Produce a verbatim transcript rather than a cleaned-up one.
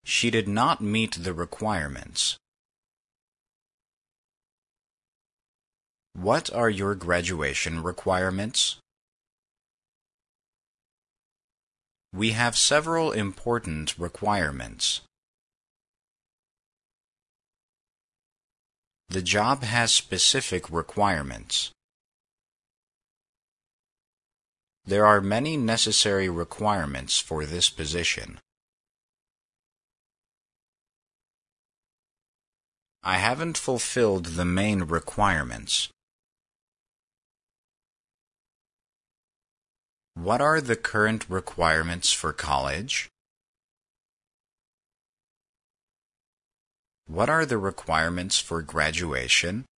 She did not meet the requirements. What are your graduation requirements? We have several important requirements. The job has specific requirements. There are many necessary requirements for this position. I haven't fulfilled the main requirements. What are the current requirements for college? What are the requirements for graduation?